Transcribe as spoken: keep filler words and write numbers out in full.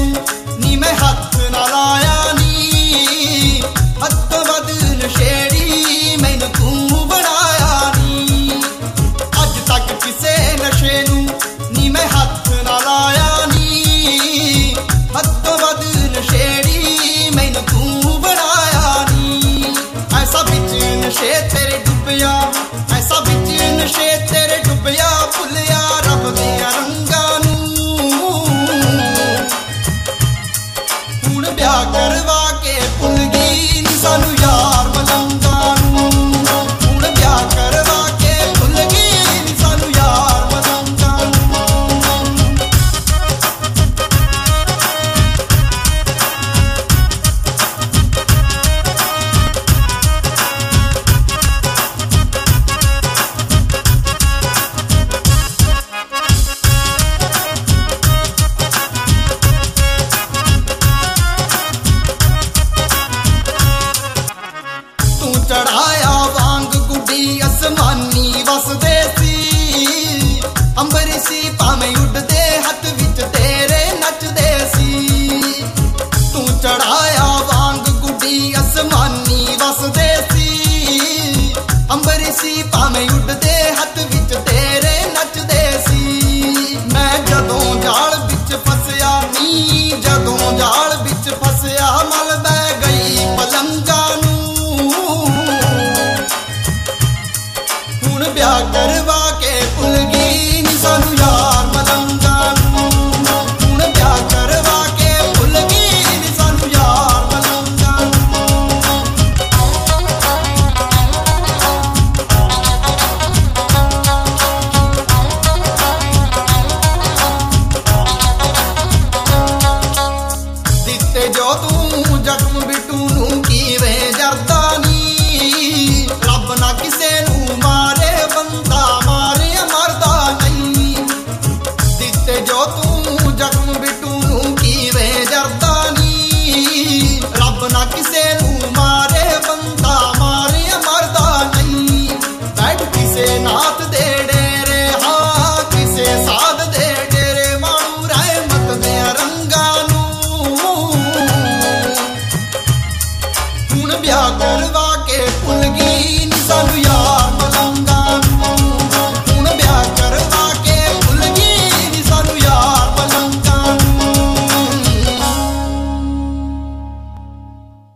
ਨੂੰ ਨੀ ਮੈਂ ਹੱਥ ਨਾ ਲਾਇਆ ਨੀ, ਹੱਥੋਂ ਵੱਧ ਨਸ਼ੇੜੀ ਮੈਨੂੰ ਤੂੰ ਬਣਾਇਆ ਨੀ। ਅੱਜ ਤੱਕ ਕਿਸੇ ਨਸ਼ੇ ਨੂੰ ਨੀ ਮੈਂ ਹੱਥ ਨਾ ਲਾਇਆ ਨੀ, ਹੱਥੋਂ ਵੱਧ ਨਸ਼ੇੜੀ ਮੈਨੂੰ ਤੂੰ ਬਣਾਇਆ ਨੀ। ਐਸਾ ਵਿੱਚ ਨਸ਼ੇ ਤੇਰੇ ਡੁੱਬਿਆ, ਐਸਾ ਵਿੱਚ ਨਸ਼ੇ ਤੇਰੇ ਡੁੱਬਿਆ, ਭੁੱਲਿਆ ਰੱਬ ਦੀਆਂ ਰੰਗਾਂ ਨੂੰ। ਹੁਣ ਵਿਆਹ ਕਰਵਾ ਕੇ ਭੁੱਲ ਗਈ ਨੀ ਸਾਨੂੰ।